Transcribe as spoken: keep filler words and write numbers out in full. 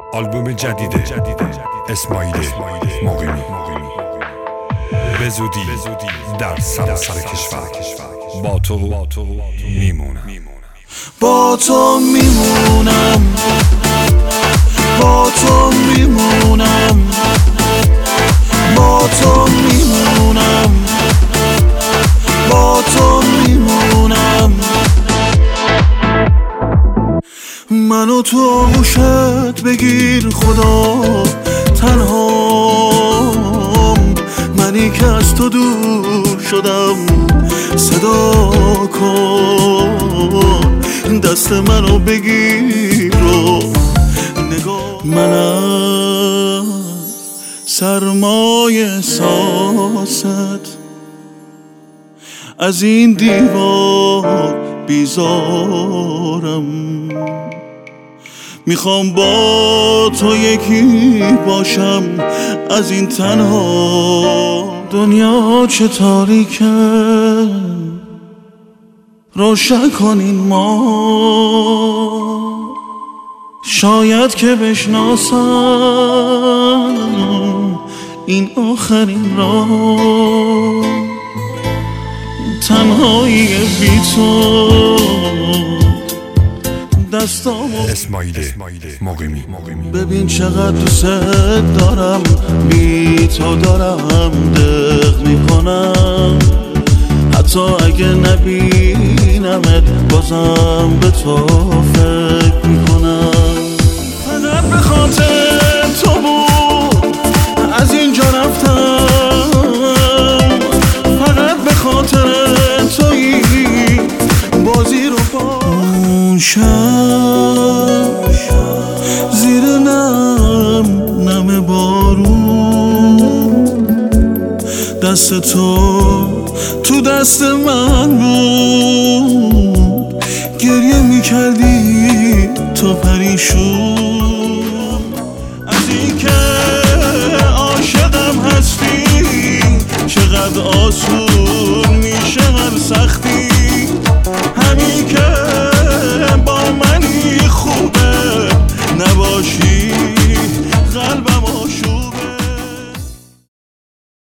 آلبوم جدید اسماعیل مقیمی به زودی در سراسر کشور. با تو میمونم، با تو میمونم، با تو میمونم، با تو میمونم، با تو میمونم. منو تو آغوشت بگیر خدا، تنهام منی که از تو دور شدم. صدا کن دست منو بگیر و نگاه. منم سرمای احساست، از این دیوار بیزارم. میخوام با تو یکی باشم، از این تنها دنیا چه تاریکه. روشن کنین ما، شاید که بشناسم این آخرین راه. تنهایی بی تو دستامو اسماعیل مقیمی. ببین چقدر دوست دارم، بی تو دارم دق میکنم. حتی اگه نبینمت بازم به تو فکر میکنم. فقط به خاطر تو بود از اینجا رفتم، فقط به خاطر تویی بازی رو با. اون شب زیر نم نم بارون، دست تو تو دست من بود. گریه میکردی تو پریشون، از این که عاشقم هستی. چقدر آسون میشه هر سختی